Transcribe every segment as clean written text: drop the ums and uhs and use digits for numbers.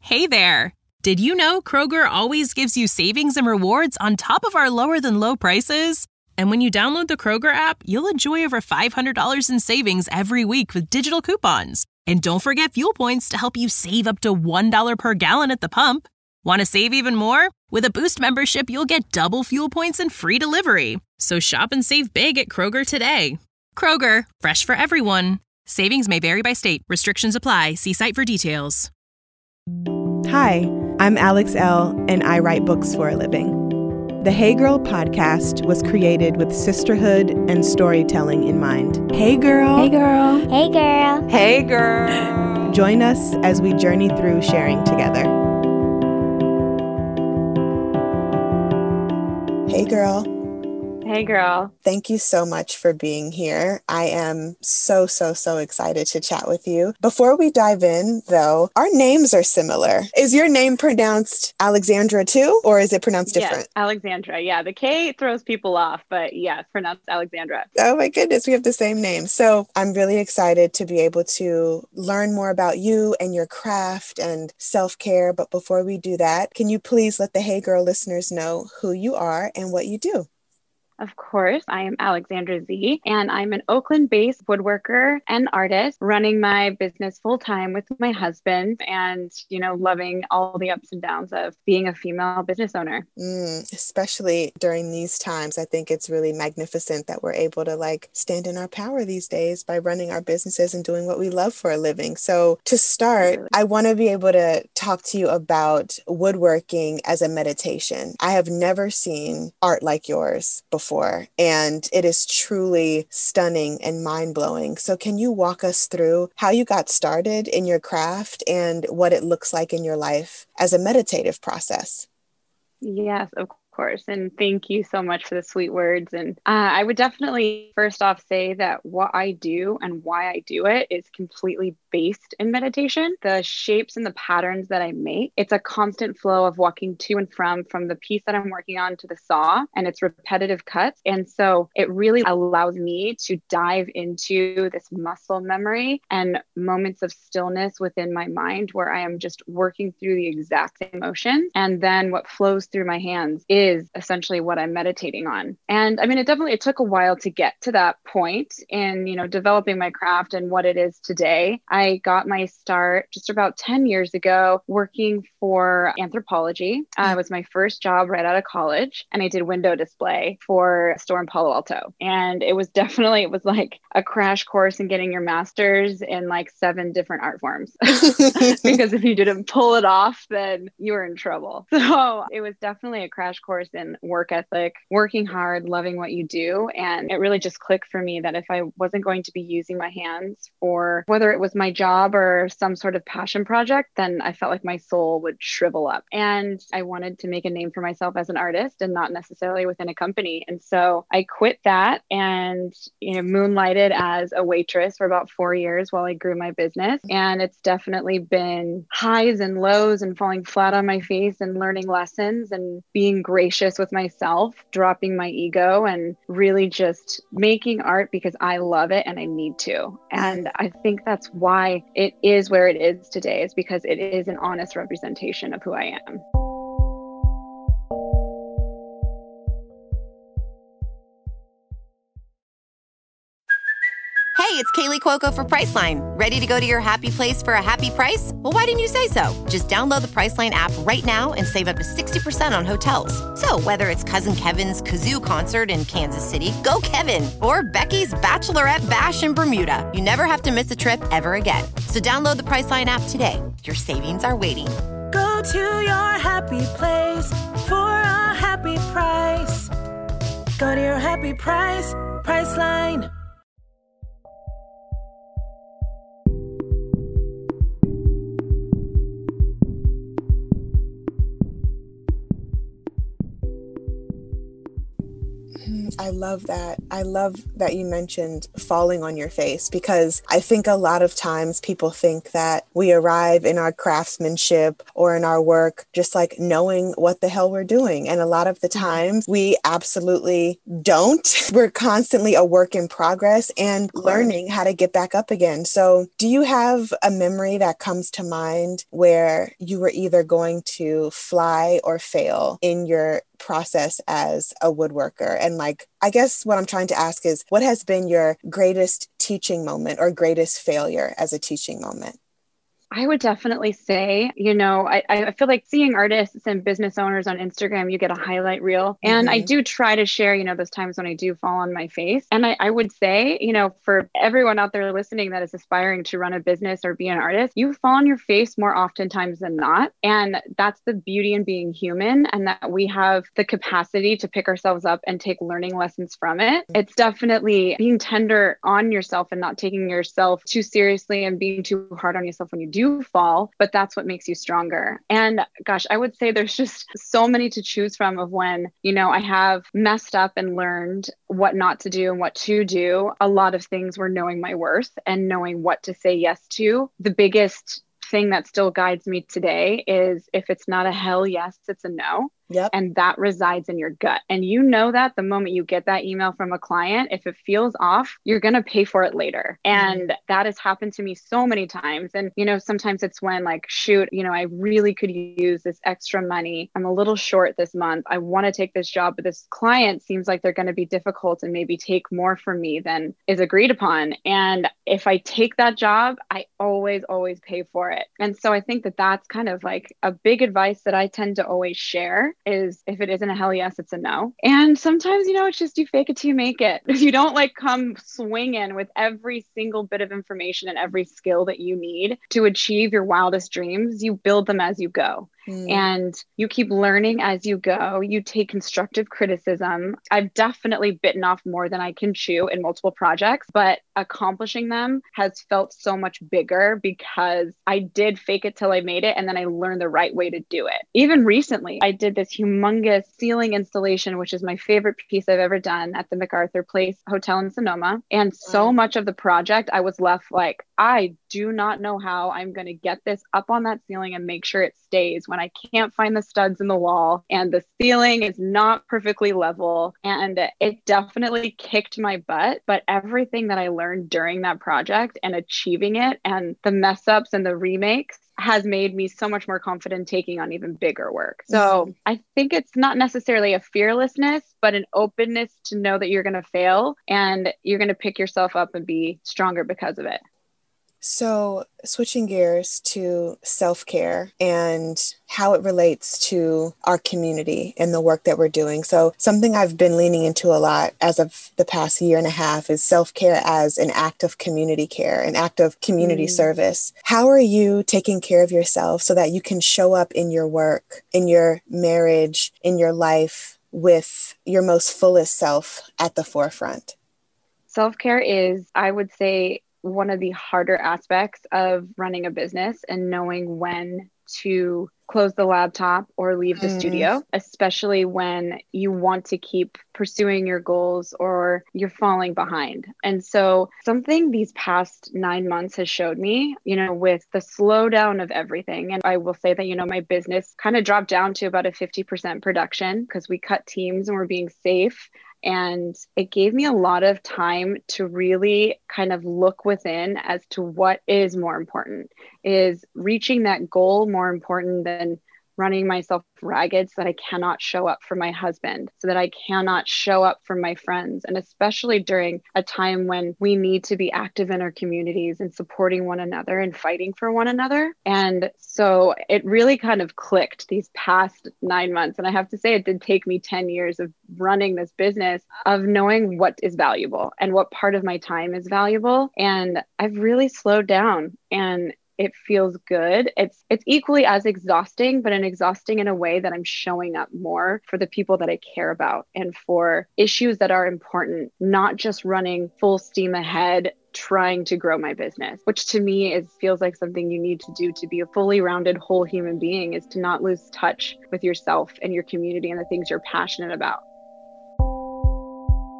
Hey there! Did you know Kroger always gives you savings and rewards on top of our lower-than-low prices? And when you download the Kroger app, you'll enjoy over $500 in savings every week with digital coupons. And don't forget fuel points to help you save up to $1 per gallon at the pump. Want to save even more? With a Boost membership, you'll get double fuel points and free delivery. So shop and save big at Kroger today. Kroger, fresh for everyone. Savings may vary by state. Restrictions apply. See site for details. Hi, I'm Alex Elle, and I write books for a living. The Hey Girl podcast was created with sisterhood and storytelling in mind. Hey girl. Hey girl. Hey girl. Hey girl. Join us as we journey through sharing together. Hey girl. Hey girl. Thank you so much for being here. I am so excited to chat with you. Before we dive in, though, our names are similar. Is your name pronounced Alexandra too, or is it pronounced different? Yes, Alexandra. Yeah, the K throws people off, but yes, pronounced Alexandra. Oh my goodness, we have the same name. So I'm really excited to be able to learn more about you and your craft and self-care. But before we do that, can you please let the Hey Girl listeners know who you are and what you do? Of course, I am Alexandra Z, and I'm an Oakland-based woodworker and artist running my business full-time with my husband and, loving all the ups and downs of being a female business owner. Especially during these times, I think it's really magnificent that we're able to stand in our power these days by running our businesses and doing what we love for a living. So to start, I want to be able to talk to you about woodworking as a meditation. I have never seen art like yours before. And it is truly stunning and mind-blowing. So can you walk us through how you got started in your craft and what it looks like in your life as a meditative process? Yes, of course. And thank you so much for the sweet words. And I would definitely first off say that what I do and why I do it is completely based in meditation. The shapes and the patterns that I make, it's a constant flow of walking to and from the piece that I'm working on to the saw, and it's repetitive cuts. And so it really allows me to dive into this muscle memory and moments of stillness within my mind where I am just working through the exact same motion. And then what flows through my hands is essentially what I'm meditating on. And I mean, it took a while to get to that point in, developing my craft and what it is today. I got my start just about 10 years ago working for Anthropologie. It was my first job right out of college, and I did window display for a store in Palo Alto. And it was like a crash course in getting your master's in 7 different art forms. Because if you didn't pull it off, then you were in trouble. So it was definitely a crash course in work ethic, working hard, loving what you do. And it really just clicked for me that if I wasn't going to be using my hands for whether it was my job or some sort of passion project, then I felt like my soul would shrivel up. And I wanted to make a name for myself as an artist and not necessarily within a company. And so I quit that and, moonlighted as a waitress for about 4 years while I grew my business. And it's definitely been highs and lows and falling flat on my face and learning lessons and being gracious with myself, dropping my ego and really just making art because I love it and I need to. And I think that's why it is where it is today, is because it is an honest representation of who I am. Hey, it's Kaylee Cuoco for Priceline. Ready to go to your happy place for a happy price? Well, why didn't you say so? Just download the Priceline app right now and save up to 60% on hotels. So whether it's Cousin Kevin's Kazoo Concert in Kansas City, go Kevin, or Becky's Bachelorette Bash in Bermuda, you never have to miss a trip ever again. So download the Priceline app today. Your savings are waiting. Go to your happy place for a happy price. Go to your happy price, Priceline. I love that. I love that you mentioned falling on your face, because I think a lot of times people think that we arrive in our craftsmanship or in our work just like knowing what the hell we're doing. And a lot of the times we absolutely don't. We're constantly a work in progress and learning how to get back up again. So do you have a memory that comes to mind where you were either going to fly or fail in your process as a woodworker? And like, I guess what I'm trying to ask is, what has been your greatest teaching moment or greatest failure as a teaching moment? I would definitely say, I feel like seeing artists and business owners on Instagram, you get a highlight reel. And I do try to share, those times when I do fall on my face. And I would say, for everyone out there listening that is aspiring to run a business or be an artist, you fall on your face more oftentimes than not. And that's the beauty in being human, and that we have the capacity to pick ourselves up and take learning lessons from it. It's definitely being tender on yourself and not taking yourself too seriously and being too hard on yourself when you do fall, but that's what makes you stronger. And gosh, I would say there's just so many to choose from of when, I have messed up and learned what not to do and what to do. A lot of things were knowing my worth and knowing what to say yes to. The biggest thing that still guides me today is, if it's not a hell yes, it's a no. Yep. And that resides in your gut. And you know that the moment you get that email from a client, if it feels off, you're going to pay for it later. And that has happened to me so many times. And, sometimes it's when like, shoot, I really could use this extra money. I'm a little short this month. I want to take this job, but this client seems like they're going to be difficult and maybe take more from me than is agreed upon. And if I take that job, I always pay for it. And so I think that that's kind of like a big advice that I tend to always share is, if it isn't a hell yes, it's a no. And sometimes, it's just, you fake it till you make it. If you don't like come swinging with every single bit of information and every skill that you need to achieve your wildest dreams, you build them as you go. And you keep learning as you go. You take constructive criticism. I've definitely bitten off more than I can chew in multiple projects, but accomplishing them has felt so much bigger because I did fake it till I made it. And then I learned the right way to do it. Even recently, I did this humongous ceiling installation, which is my favorite piece I've ever done, at the MacArthur Place Hotel in Sonoma. And so much of the project, I was left like, I do not know how I'm going to get this up on that ceiling and make sure it stays when I can't find the studs in the wall and the ceiling is not perfectly level. And it definitely kicked my butt. But everything that I learned during that project and achieving it, and the mess ups and the remakes, has made me so much more confident taking on even bigger work. So I think it's not necessarily a fearlessness, but an openness to know that you're going to fail and you're going to pick yourself up and be stronger because of it. So switching gears to self-care and how it relates to our community and the work that we're doing. So something I've been leaning into a lot as of the past year and a half is self-care as an act of community care, an act of community service. How are you taking care of yourself so that you can show up in your work, in your marriage, in your life with your most fullest self at the forefront? Self-care is, I would say, one of the harder aspects of running a business and knowing when to close the laptop or leave the studio, especially when you want to keep pursuing your goals or you're falling behind. And so something these past 9 months has showed me, with the slowdown of everything. And I will say that, my business kind of dropped down to about a 50% production because we cut teams and we're being safe. And it gave me a lot of time to really kind of look within as to what is more important. Is reaching that goal more important than running myself ragged so that I cannot show up for my husband, so that I cannot show up for my friends, and especially during a time when we need to be active in our communities and supporting one another and fighting for one another. And so it really kind of clicked these past 9 months. And I have to say, it did take me 10 years of running this business, of knowing what is valuable and what part of my time is valuable. And I've really slowed down, and it feels good. It's equally as exhausting, but exhausting in a way that I'm showing up more for the people that I care about and for issues that are important, not just running full steam ahead, trying to grow my business, which to me feels like something you need to do to be a fully rounded whole human being, is to not lose touch with yourself and your community and the things you're passionate about.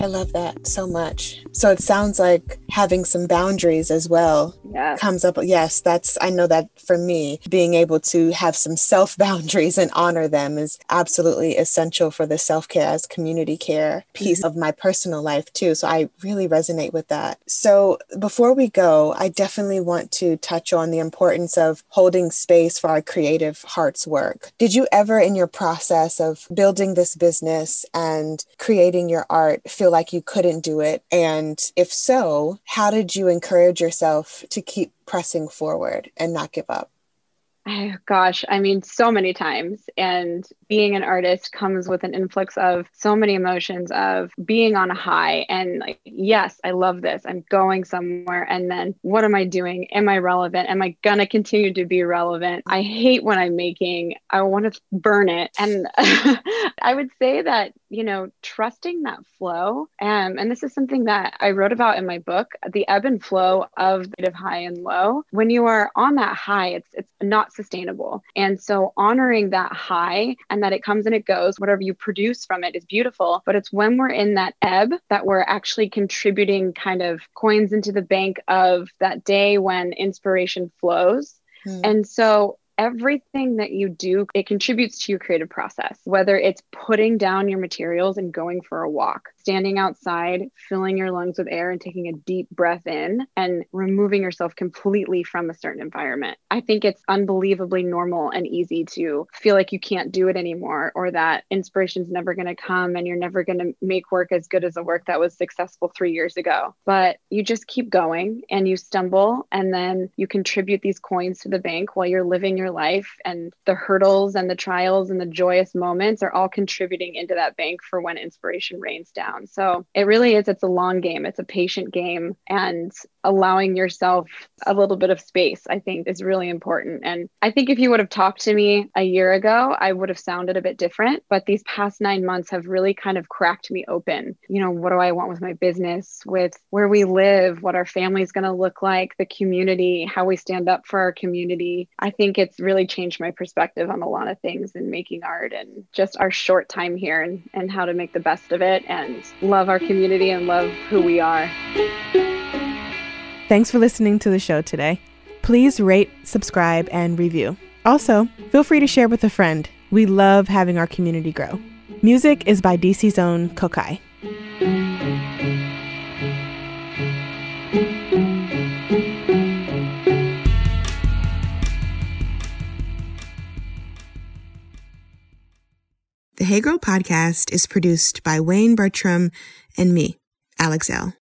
I love that so much. So it sounds like having some boundaries as well comes up. Yes, I know that for me, being able to have some self-boundaries and honor them is absolutely essential for the self-care as community care piece of my personal life too. So I really resonate with that. So before we go, I definitely want to touch on the importance of holding space for our creative heart's work. Did you ever in your process of building this business and creating your art feel like you couldn't do it? And if so, how did you encourage yourself to keep pressing forward and not give up? Oh, gosh, I mean, so many times. And being an artist comes with an influx of so many emotions of being on a high and like, yes, I love this. I'm going somewhere. And then what am I doing? Am I relevant? Am I going to continue to be relevant? I hate when I'm making, I want to burn it. And I would say that, trusting that flow. And this is something that I wrote about in my book, the ebb and flow of the high and low. When you are on that high, it's not sustainable. And so honoring that high and that it comes and it goes, whatever you produce from it is beautiful. But it's when we're in that ebb that we're actually contributing kind of coins into the bank of that day when inspiration flows. And so everything that you do, it contributes to your creative process, whether it's putting down your materials and going for a walk, standing outside, filling your lungs with air and taking a deep breath in and removing yourself completely from a certain environment. I think it's unbelievably normal and easy to feel like you can't do it anymore or that inspiration's never going to come and you're never going to make work as good as the work that was successful 3 years ago. But you just keep going and you stumble and then you contribute these coins to the bank while you're living your life, and the hurdles and the trials and the joyous moments are all contributing into that bank for when inspiration rains down. So it really is, it's a long game. It's a patient game, and allowing yourself a little bit of space, I think, is really important. And I think if you would have talked to me a year ago, I would have sounded a bit different, but these past 9 months have really kind of cracked me open. What do I want with my business, with where we live, what our family is going to look like, the community, how we stand up for our community. I think it's really changed my perspective on a lot of things in making art and just our short time here and how to make the best of it and love our community and love who we are. Thanks for listening to the show today. Please rate, subscribe, and review. Also, feel free to share with a friend. We love having our community grow. Music is by DC's own Kokai. The Hey Girl podcast is produced by Wayne Bertram and me, Alex L.